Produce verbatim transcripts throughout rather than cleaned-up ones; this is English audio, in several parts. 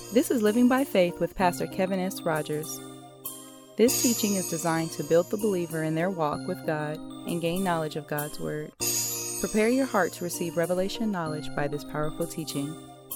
This is Living by Faith with Pastor Kevin S. Rogers. This teaching is designed to build the believer in their walk with God and gain knowledge of God's Word. Prepare your heart to receive revelation knowledge by this powerful teaching.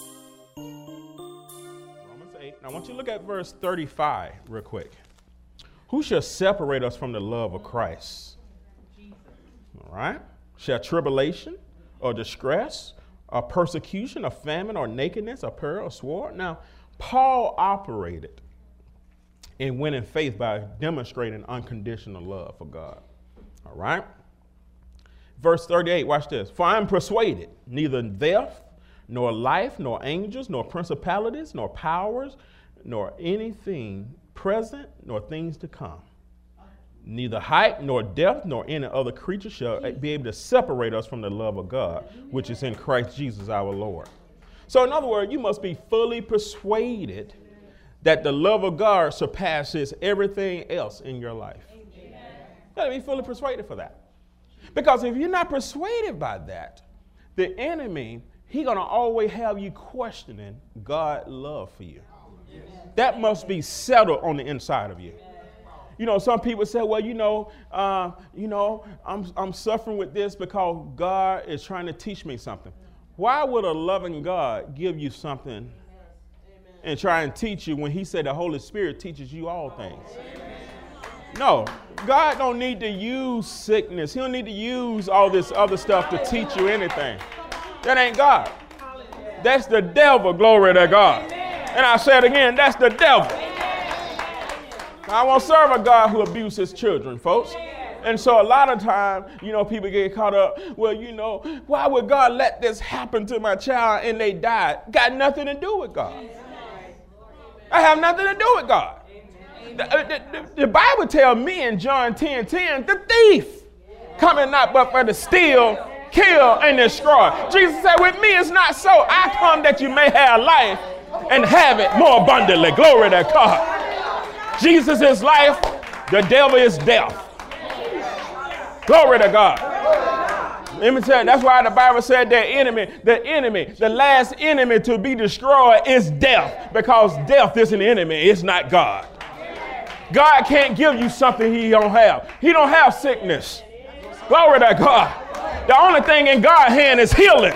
Romans eight. Now I want you to look at verse thirty-five real quick. Who shall separate us from the love of Christ? All right. Shall tribulation or distress or persecution or famine or nakedness or peril or sword? Now, Paul operated and went in faith by demonstrating unconditional love for God. All right. Verse thirty-eight, watch this. For I am persuaded neither death, nor life, nor angels, nor principalities, nor powers, nor anything present, nor things to come. Neither height, nor depth, nor any other creature shall be able to separate us from the love of God, which is in Christ Jesus our Lord. So in other words, you must be fully persuaded that the love of God surpasses everything else in your life. You got to be fully persuaded for that. Because if you're not persuaded by that, the enemy, he's going to always have you questioning God's love for you. That must be settled on the inside of you. You know, some people say, well, you know, uh, you know, I'm I'm suffering with this because God is trying to teach me something. Why would a loving God give you something and try and teach you when he said the Holy Spirit teaches you all things? No, God don't need to use sickness. He don't need to use all this other stuff to teach you anything. That ain't God. That's the devil, glory to God. And I say it again, that's the devil. I won't serve a God who abuses his children, folks. And so a lot of time, you know, people get caught up, well, you know, why would God let this happen to my child and they died? Got nothing to do with God. I have nothing to do with God. The, the, the, the Bible tells me in John ten ten, the thief coming not but for to steal, kill, and destroy. Jesus said, with me it's not so. I come that you may have life and have it more abundantly. Glory to God. Jesus is life. The devil is death. Glory to God. Let me tell you, that's why the Bible said the enemy, the enemy, the last enemy to be destroyed is death, because death is an enemy. It's not God. God can't give you something he don't have. He don't have sickness. Glory to God. The only thing in God's hand is healing.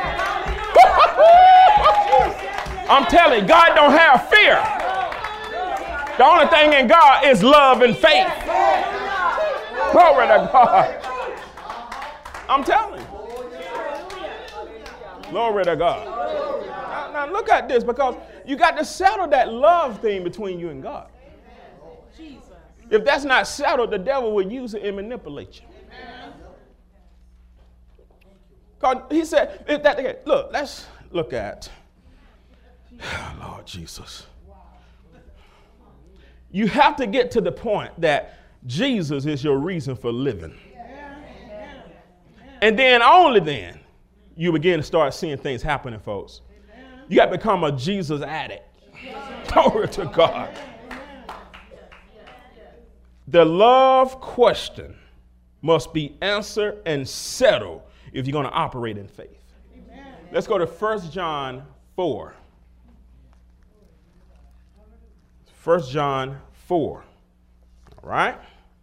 I'm telling you, God don't have fear. The only thing in God is love and faith. Glory to God. I'm telling you. Glory to God. Now, now look at this, because you got to settle that love thing between you and God. If that's not settled, the devil will use it and manipulate you. Because he said, if that, look, let's look at, Lord Jesus. You have to get to the point that Jesus is your reason for living. And then only then you begin to start seeing things happening, folks. You got to become a Jesus addict. Glory to God. The love question must be answered and settled if you're going to operate in faith. Amen. Let's go to First John four. First John four. All right?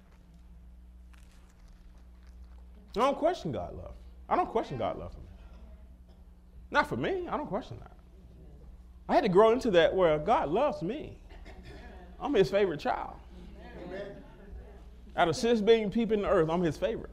I don't question God's love. I don't question God's love for me. Not for me. I don't question that. I had to grow into that where God loves me. I'm his favorite child. Amen. Out of six billion people in the earth, I'm his favorite.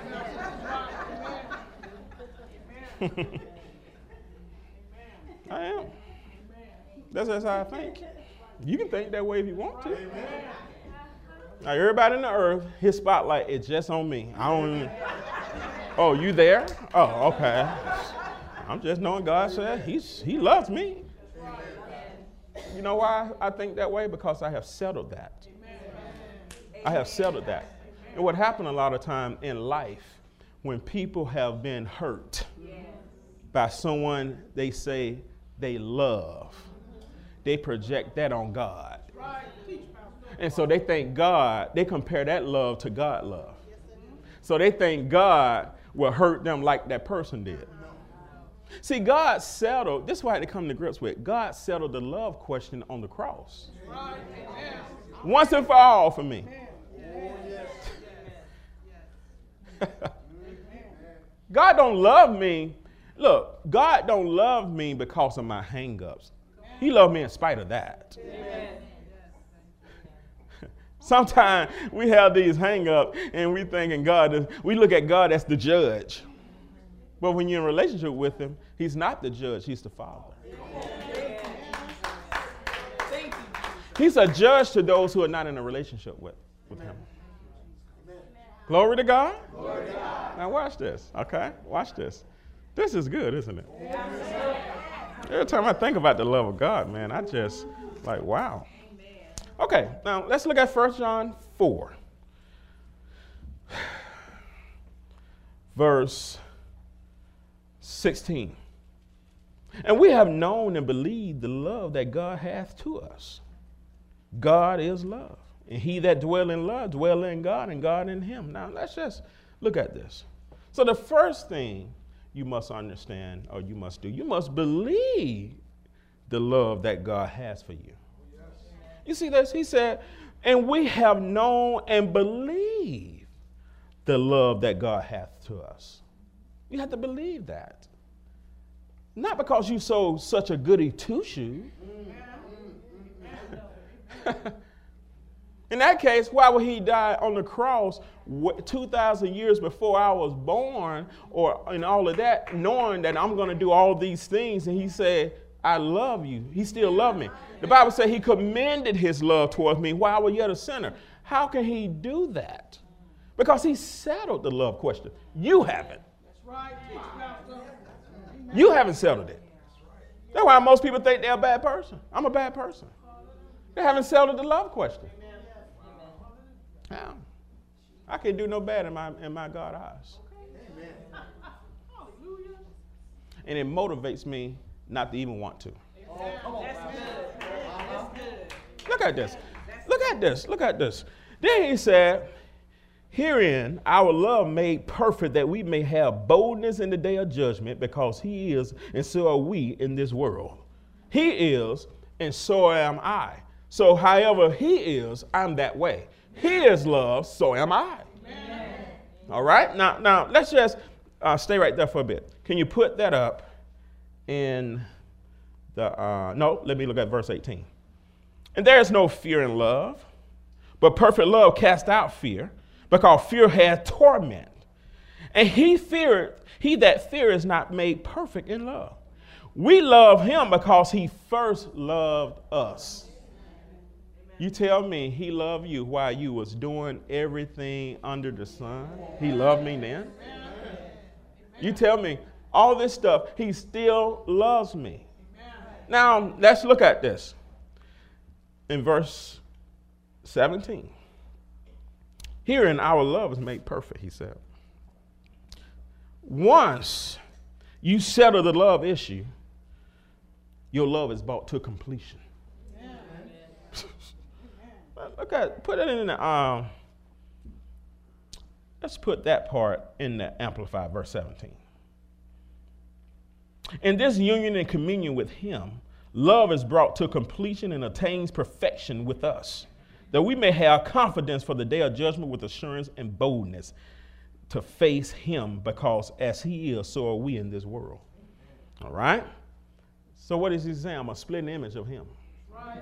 I am. That's, that's how I think. You can think that way if you want to. Now, everybody in the earth, his spotlight is just on me. I don't even, oh, you there? Oh, okay. I'm just knowing God said he's, he loves me. You know why I think that way? Because I have settled that. I have settled that. And what happened a lot of time in life, when people have been hurt by someone they say they love, they project that on God. And so they think God, they compare that love to God love. So they think God will hurt them like that person did. See, God settled, this is what I had to come to grips with. God settled the love question on the cross. Right. Once and for all for me. God don't love me. Look, God don't love me because of my hang-ups. He loved me in spite of that. Sometimes we have these hang-ups and we thinking God is, we look at God as the judge. But when you're in a relationship with him, he's not the judge, he's the Father. He's a judge to those who are not in a relationship with, with him. Glory to God. Glory to God. Now watch this, okay? Watch this. This is good, isn't it? Every time I think about the love of God, man, I just like, wow. Okay, now let's look at First John four. Verse sixteen. And we have known and believed the love that God hath to us. God is love. And he that dwell in love, dwell in God, and God in him. Now, let's just look at this. So the first thing you must understand, or you must do, you must believe the love that God has for you. You see this? He said, and we have known and believed the love that God hath to us. You have to believe that. Not because you so such a goody two-shoe. In that case, why would he die on the cross two thousand years before I was born, or in all of that, knowing that I'm going to do all these things? And he said, I love you. He still loved me. The Bible said he commended his love towards me while I was yet a sinner. How can he do that? Because he settled the love question. You haven't. You haven't settled it. That's why most people think they're a bad person. I'm a bad person. They haven't settled the love question. Now, I can't do no bad in my in my God's eyes. And it motivates me not to even want to. Look at this. Look at this. Look at this. Then he said, herein our love made perfect, that we may have boldness in the day of judgment, because he is, and so are we in this world. He is, and so am I. So however he is, I'm that way. He is love, so am I. Amen. All right? Now, now let's just uh, stay right there for a bit. Can you put that up in the, uh, no, let me look at verse eighteen. And there is no fear in love, but perfect love casts out fear, because fear hath torment. And he feared, he that feareth is not made perfect in love. We love him because he first loved us. You tell me he loved you while you was doing everything under the sun. He loved me then. You tell me all this stuff, he still loves me. Now, let's look at this. In verse seventeen. Herein our love is made perfect, he said. Once you settle the love issue, your love is brought to completion. Look at, put it in the, um, let's put that part in the Amplified, verse seventeen. In this union and communion with him, love is brought to completion and attains perfection with us, that we may have confidence for the day of judgment with assurance and boldness to face him, because as he is, so are we in this world. All right? So what is he saying? I'm a splitting image of him. Right.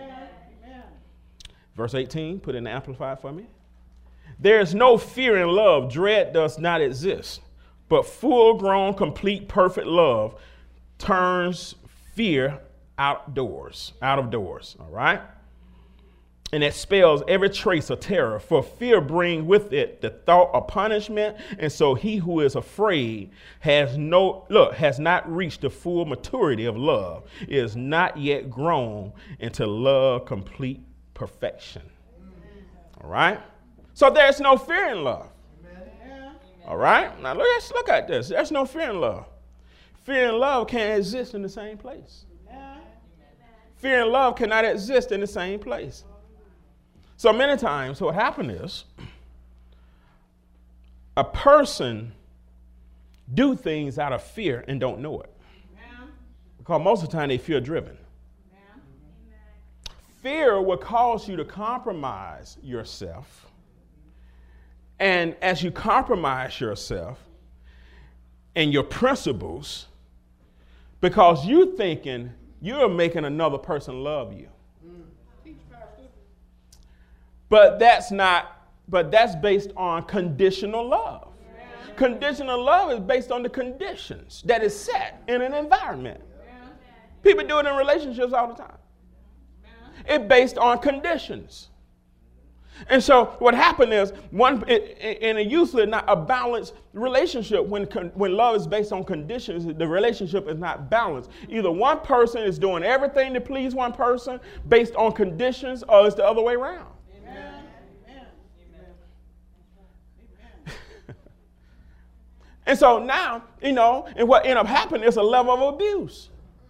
Verse eighteen, put in the Amplified for me. There is no fear in love. Dread does not exist. But full-grown, complete, perfect love turns fear outdoors, out of doors, all right? And it expels every trace of terror. For fear brings with it the thought of punishment. And so he who is afraid has no, look, has not reached the full maturity of love, is not yet grown into love complete perfection. All right? So there's no fear in love. All right? Now let's look at this. There's no fear in love. Fear and love can't exist in the same place. Fear and love cannot exist in the same place. So many times what happens is a person do things out of fear and don't know it. Because most of the time they fear driven. Fear will cause you to compromise yourself. And as you compromise yourself and your principles, because you're thinking you're making another person love you. But that's not, but that's based on conditional love. Yeah. Conditional love is based on the conditions that is set in an environment. Yeah. People do it in relationships all the time. Yeah. It's based on conditions. And so what happened is, one in a usually not a balanced relationship. When when love is based on conditions, the relationship is not balanced. Either one person is doing everything to please one person based on conditions, or it's the other way around. Amen. Amen. And so now, you know, and what ended up happening is a level of abuse.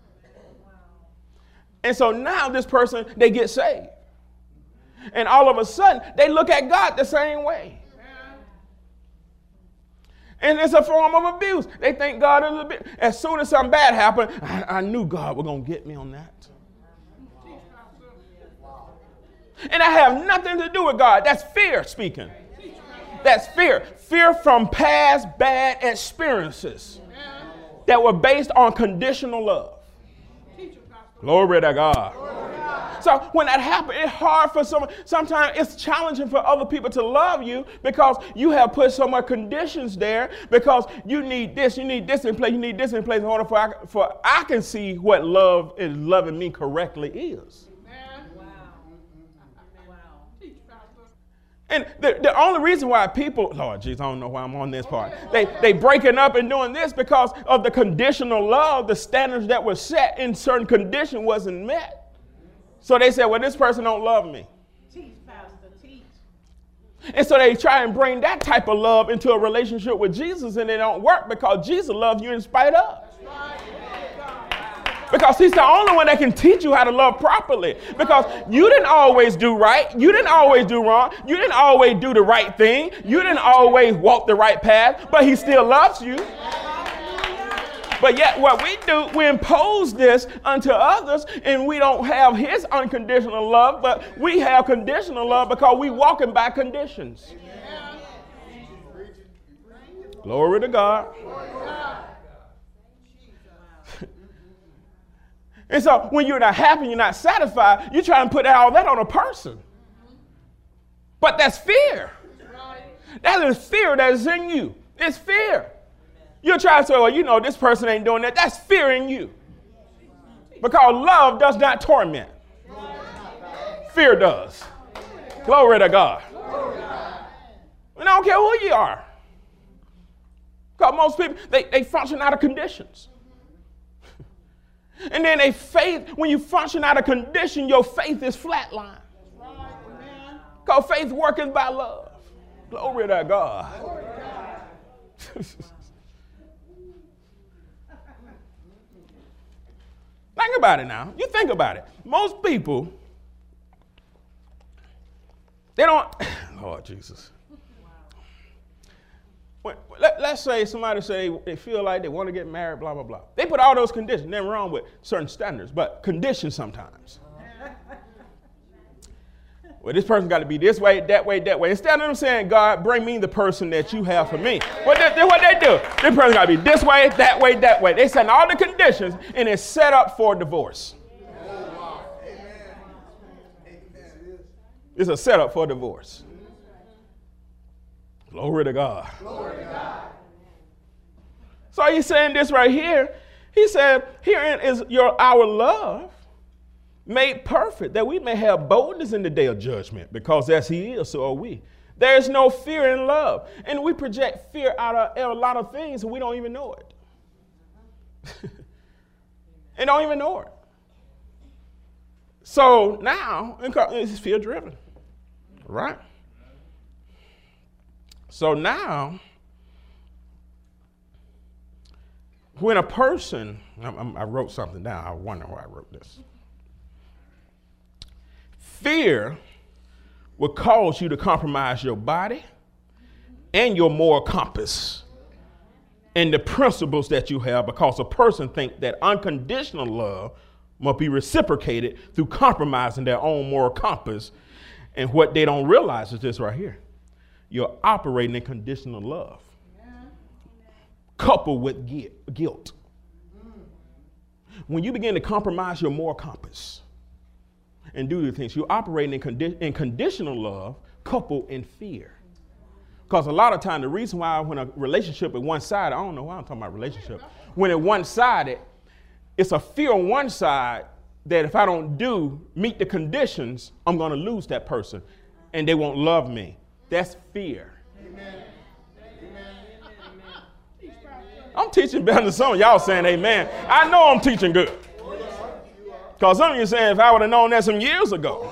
And so now this person, they get saved. And all of a sudden, they look at God the same way. And it's a form of abuse. They think God is a bit. As soon as something bad happened, I, I knew God was going to get me on that. And I have nothing to do with God. That's fear speaking. That's fear. Fear from past bad experiences that were based on conditional love. Glory to God. So when that happens, it's hard for someone. Sometimes it's challenging for other people to love you because you have put so much conditions there, because you need this, you need this in place, you need this in place in order for I, for I can see what love is loving me correctly is. Wow. Wow. And the, the only reason why people, Lord Jesus, I don't know why I'm on this part. They they breaking up and doing this because of the conditional love, the standards that were set in certain conditions wasn't met. So they said, well, this person don't love me. Teach, Pastor, teach. And so they try and bring that type of love into a relationship with Jesus, and it don't work because Jesus loves you in spite of. Because he's the only one that can teach you how to love properly. Because you didn't always do right. You didn't always do wrong. You didn't always do the right thing. You didn't always walk the right path, but he still loves you. But yet what we do, we impose this unto others, and we don't have his unconditional love, but we have conditional love because we walking by conditions. Glory to God. And so when you're not happy, you're not satisfied, you try and put all that on a person. But that's fear. That is fear that is in you. It's fear. You're trying to say, well, you know, this person ain't doing that. That's fear in you. Because love does not torment. Fear does. Glory to God. And I don't care who you are. Because most people, they, they function out of conditions. And then they faith, when you function out of condition, your faith is flatline. Because faith worketh by love. Glory to God. Think about it now. You think about it. Most people, they don't, Lord Jesus. When, let, let's say somebody say they feel like they want to get married, blah, blah, blah. They put all those conditions. Nothing wrong with certain standards, but conditions sometimes. Well, this person got to be this way, that way, that way. Instead of them saying, God, bring me the person that you have for me. What they, what they do? This person got to be this way, that way, that way. They set all the conditions, and it's set up for divorce. It's a setup for divorce. Glory to God. Glory to God. So he's saying this right here. He said, herein is your our love made perfect, that we may have boldness in the day of judgment, because as he is, so are we. There is no fear in love. And we project fear out of a lot of things, and we don't even know it. And don't even know it. So now, it's fear driven, right? So now, when a person, I, I wrote something down, I wonder why I wrote this. Fear will cause you to compromise your body and your moral compass. and the principles that you have, because a person thinks that unconditional love must be reciprocated through compromising their own moral compass. And what they don't realize is this right here. You're operating in conditional love, coupled with guilt. When you begin to compromise your moral compass and do the things, you're operating in, condi- in conditional love, coupled in fear. Because a lot of time, the reason why when a relationship is one-sided, I don't know why I'm talking about relationship. When it's one-sided, it's a fear on one side that if I don't do, meet the conditions, I'm going to lose that person and they won't love me. That's fear. Amen. I'm teaching better than some of y'all saying amen. I know I'm teaching good. Because some of you saying if I would have known that some years ago.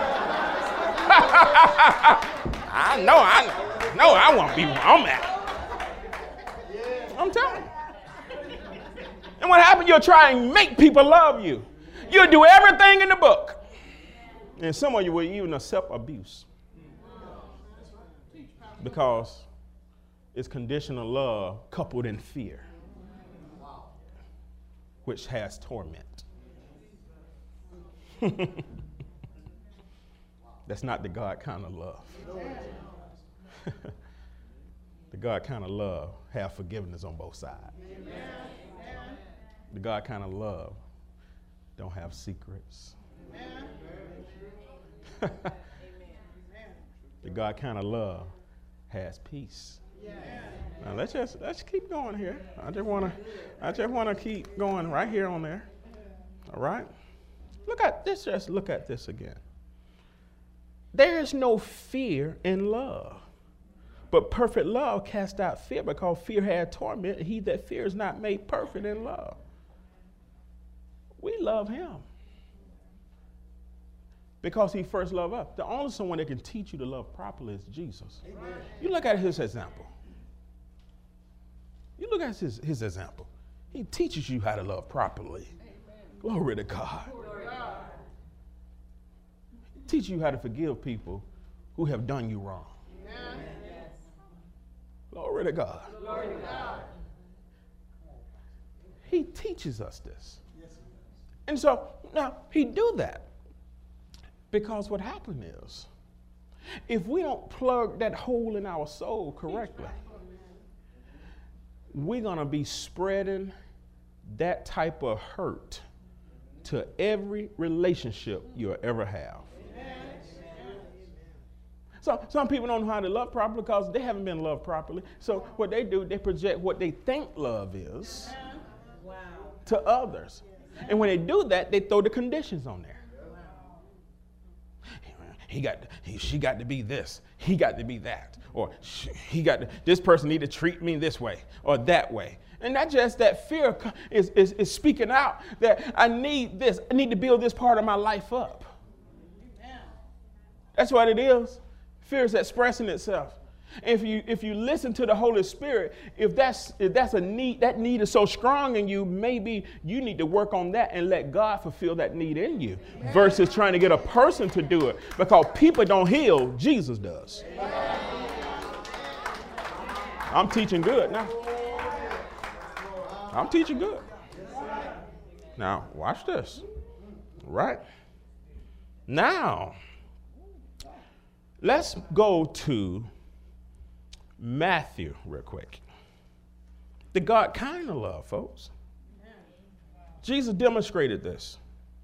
I know, I know. No, I won't be where I'm at. I'm telling you. And what happens, you'll try and make people love you. You'll do everything in the book. And some of you will even accept abuse. Because it's conditional love coupled in fear, which has torment. That's not the God kind of love. The God kind of love have forgiveness on both sides. Amen. The God kind of love don't have secrets. The God kind of love has peace. Now let's just let's keep going here. I just want to I just want to keep going right here on there. All right. Look at this. Just look at this again. There is no fear in love. But perfect love casts out fear, because fear had torment. He that fears not made perfect in love. We love him because he first loved us. The only someone that can teach you to love properly is Jesus. Amen. You look at his example. You look at his, his example. He teaches you how to love properly. Amen. Glory to God. Glory to God. He teaches you how to forgive people who have done you wrong. Amen. Glory to God. Glory to God. He teaches us this. And so now he do that because what happened is, if we don't plug that hole in our soul correctly, we're going to be spreading that type of hurt to every relationship you'll ever have. So some people don't know how to love properly because they haven't been loved properly. So what they do, they project what they think love is wow. to others. And when they do that, they throw the conditions on there. Wow. He got, to, he, she got to be this. He got to be that. Or she, he got to, this person need to treat me this way or that way. And not just that fear is, is, is speaking out that I need this. I need to build this part of my life up. That's what it is. Fear is expressing itself. If you if you listen to the Holy Spirit, if that's if that's a need, that need is so strong in you, maybe you need to work on that and let God fulfill that need in you, versus trying to get a person to do it, because people don't heal, Jesus does. I'm teaching good now. I'm teaching good. Now, watch this. Right? Now, let's go to Matthew real quick. The God kind of love, folks. Jesus demonstrated this.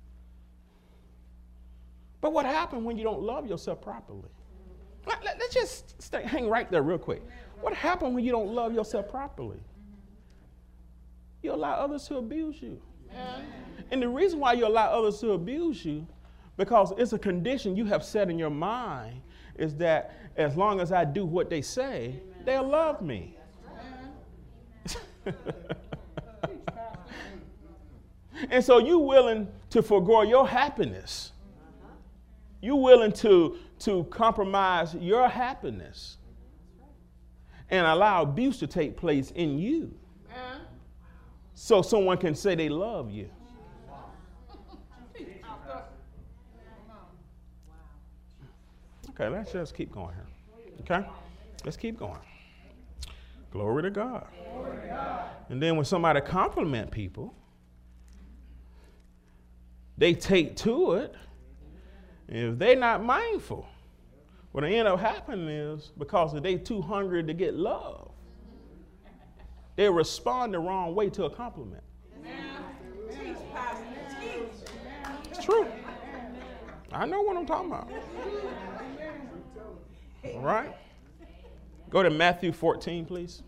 But what happened when you don't love yourself properly? Let, let, let's just stay, hang right there real quick. What happened when you don't love yourself properly? You allow others to abuse you. And the reason why you allow others to abuse you, because it's a condition you have set in your mind, is that as long as I do what they say, amen, they'll love me. And so you willing to forgo your happiness. You willing to, to compromise your happiness and allow abuse to take place in you so someone can say they love you. Okay, let's just keep going here. Okay? Let's keep going. Glory to God. Glory to God. And then when somebody compliment people, they take to it. And if they're not mindful, what end up happening is because they too hungry to get love, they respond the wrong way to a compliment. It's true. I know what I'm talking about. All right. Go to Matthew fourteen, please.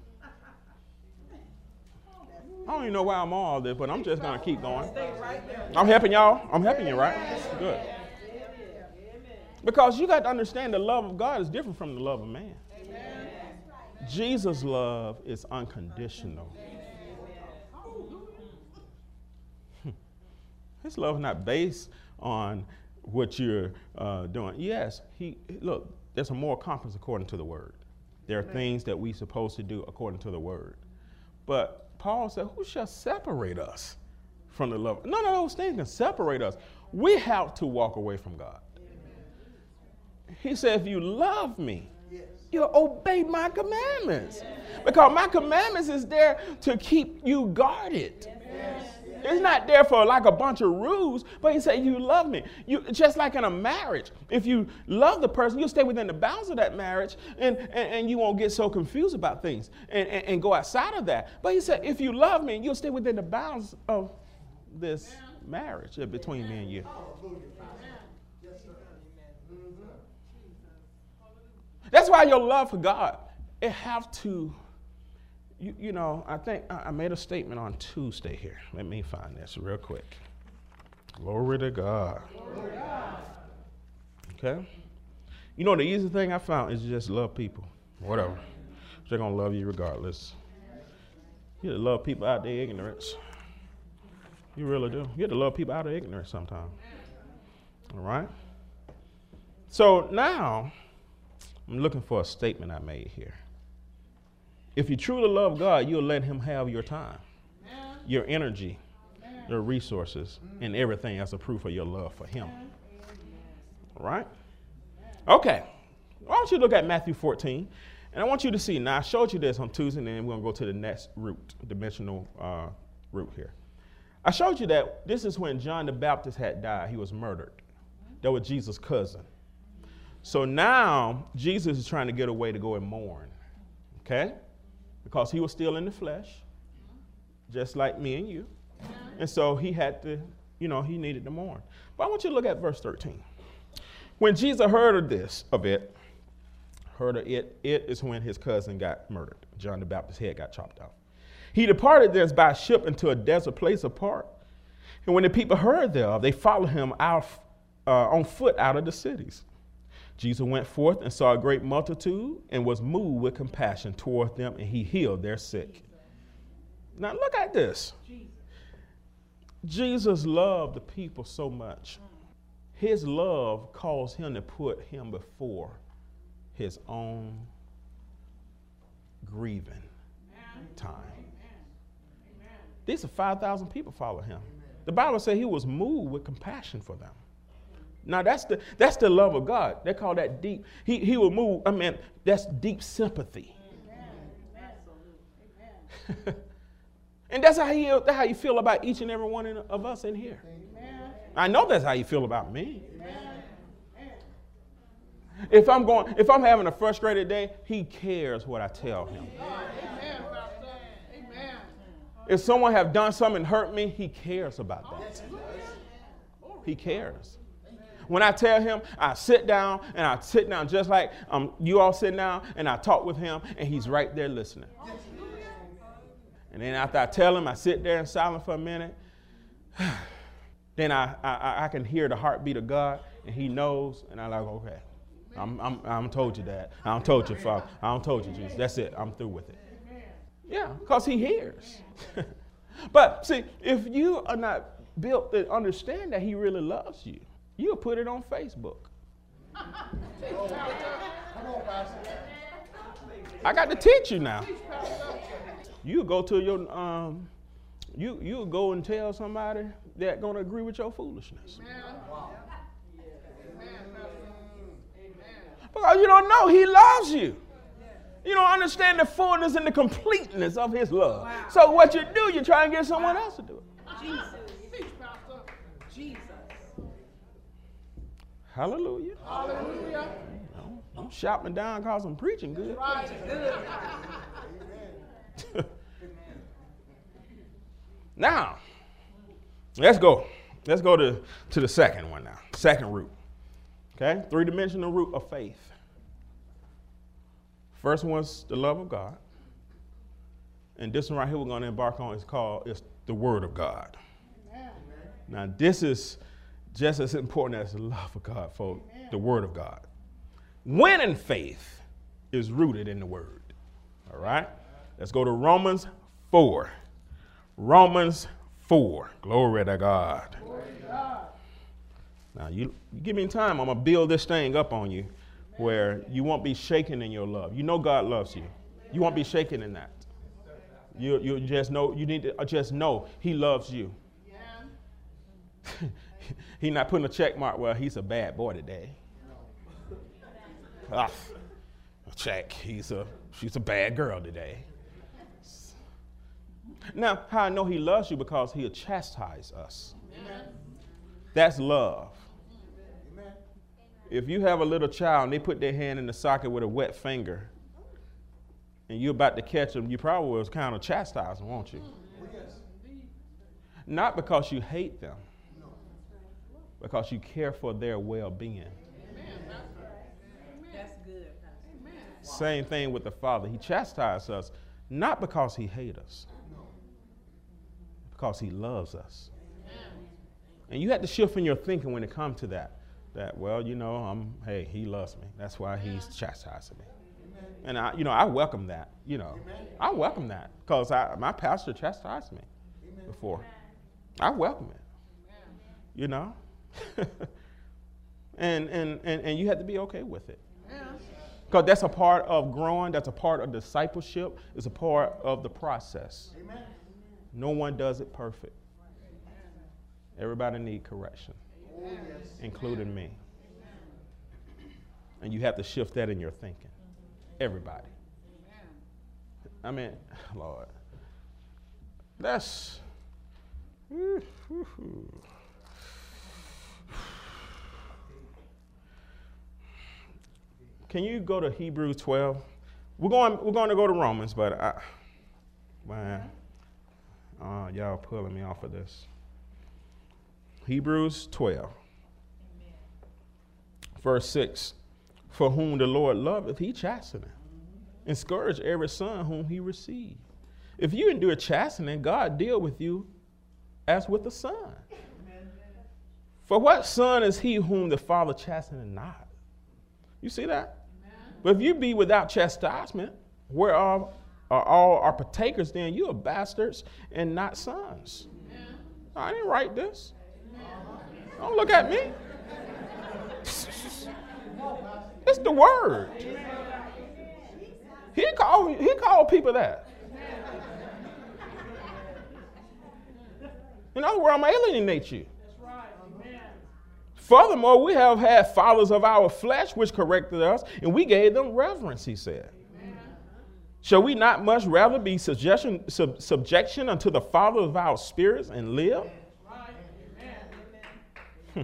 I don't even know why I'm on all this, but I'm just going to keep going. I'm helping y'all. I'm helping you, right? Good. Because you got to understand the love of God is different from the love of man. Jesus' love is unconditional. His love is not based on what you're uh, doing. Yes, he look, there's a moral compass according to the word. There are things that we're supposed to do according to the word. But Paul said, who shall separate us from the love? None of those things can separate us. We have to walk away from God. He said, if you love me, you'll obey my commandments. Because my commandments is there to keep you guarded. It's not there for like a bunch of rules, but he said, you love me. You, just like in a marriage, if you love the person, you'll stay within the bounds of that marriage, and, and, and you won't get so confused about things and, and, and go outside of that. But he said, if you love me, you'll stay within the bounds of this marriage between me and you. That's why your love for God, it have to, you, you know, I think I made a statement on Tuesday here. Let me find this real quick. Glory to God. Glory to God. Okay? You know, the easy thing I found is just love people. Whatever. They're going to love you regardless. You have to love people out of their ignorance. You really do. You have to love people out of ignorance sometimes. All right? So now, I'm looking for a statement I made here. If you truly love God, you'll let him have your time, Amen. Your energy, Amen. Your resources, mm. and everything as a proof of your love for him. Amen. All right? Okay. Why don't you look at Matthew fourteen? And I want you to see. Now, I showed you this on Tuesday, and then we're going to go to the next route, dimensional uh, route here. I showed you that this is when John the Baptist had died. He was murdered. That was Jesus' cousin. So now Jesus is trying to get away to go and mourn, okay? Because he was still in the flesh, just like me and you. And so he had to, you know, he needed to mourn. But I want you to look at verse thirteen. When Jesus heard of this, of it, heard of it, it is when his cousin got murdered. John the Baptist's head got chopped off. He departed thence by ship into a desert place apart. And when the people heard thereof, they followed him out uh, on foot out of the cities. Jesus went forth and saw a great multitude and was moved with compassion toward them, and he healed their sick. Now look at this. Jesus loved the people so much. His love caused him to put him before his own grieving time. These are five thousand people follow him. The Bible says he was moved with compassion for them. Now that's the that's the love of God. They call that deep. He he will move. I mean, that's deep sympathy. And that's how you that's how you feel about each and every one of us in here. Amen. I know that's how you feel about me. Amen. If I'm going, if I'm having a frustrated day, he cares what I tell him. Amen. If someone have done something and hurt me, he cares about that. He cares. When I tell him, I sit down and I sit down just like um, you all sit down, and I talk with him, and he's right there listening. And then after I tell him, I sit there in silence for a minute. Then I, I I can hear the heartbeat of God, and he knows, and I'm like, okay, I'm I'm I'm told you that. I don't told you, Father. I don't told you, Jesus. That's it. I'm through with it. Yeah, because he hears. But see, if you are not built to understand that he really loves you, you'll put it on Facebook. I got to teach you now. You go to your um, you you go and tell somebody that's gonna agree with your foolishness. Because you don't know he loves you. You don't understand the fullness and the completeness of his love. Wow. So what you do, you try and get someone else to do it. Jesus. Jesus. Hallelujah. Hallelujah. No, don't shout me down because I'm preaching good. Right. Good. Now, let's go. Let's go to, to the second one now. Second root. Okay? Three-dimensional root of faith. First one's the love of God. And this one right here we're going to embark on is called is the Word of God. Amen. Now, this is just as important as the love of God, folks, the Word of God. Winning faith is rooted in the Word. All right? Let's go to Romans four. Romans four. Glory to God. Glory to God. Now, you, you give me time, I'm going to build this thing up on you where you won't be shaken in your love. You know God loves you. You won't be shaken in that. You, you just know, you need to just know he loves you. Yeah. He's not putting a check mark, well, he's a bad boy today. Ah, check, he's a, she's a bad girl today. Now, how I know he loves you because he'll chastise us. Amen. That's love. Amen. If you have a little child and they put their hand in the socket with a wet finger and you're about to catch them, you probably will kind of chastise them, won't you? Yes. Not because you hate them, because you care for their well-being. Amen. That's good. Amen. Same thing with the Father. He chastises us not because he hates us, because he loves us. Amen. And you have to shift in your thinking when it comes to that. That, well, you know, I'm, hey, he loves me. That's why he's chastising me. Amen. And, I, you know, I welcome that, you know. Amen. I welcome that because my pastor chastised me Amen. Before. I welcome it, Amen. You know. and, and, and, and you have to be okay with it. Because that's a part of growing. That's a part of discipleship. It's a part of the process. Amen. No one does it perfect. Everybody needs correction, Amen. Including me. And you have to shift that in your thinking. Everybody. I mean, Lord, that's... Can you go to Hebrews twelve? We're going, we're going to go to Romans, but I, man, uh, y'all pulling me off of this. Hebrews twelve, Amen. Verse six. For whom the Lord loveth, he chasteneth, and scourge every son whom he received. If you endure chastening, God deal with you as with a son. Amen. For what son is he whom the Father chasteneth not? You see that? But if you be without chastisement, where are, are all our partakers, then you are bastards and not sons. Amen. I didn't write this. Amen. Don't look at me. It's the word. He called, he called people that. In other words, I'm alienate you. Furthermore, we have had fathers of our flesh which corrected us, and we gave them reverence, he said. Amen. Shall we not much rather be subjection, sub, subjection unto the Father of our spirits and live? Look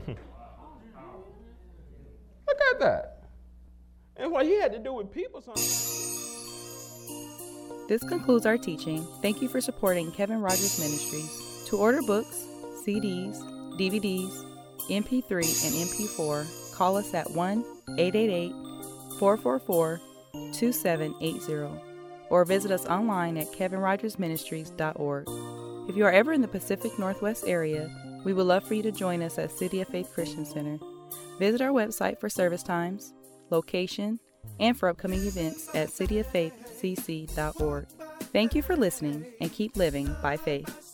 at that. And what he had to do with people sometimes. This concludes our teaching. Thank you for supporting Kevin Rogers Ministries. To order books, C Ds, D V Ds, M P three, and M P four, call us at one eight eight eight, four four four, two seven eight zero or visit us online at kevin rogers ministries dot org. If you are ever in the Pacific Northwest area, we would love for you to join us at City of Faith Christian Center. Visit our website for service times, location, and for upcoming events at city of faith c c dot org. Thank you for listening and keep living by faith.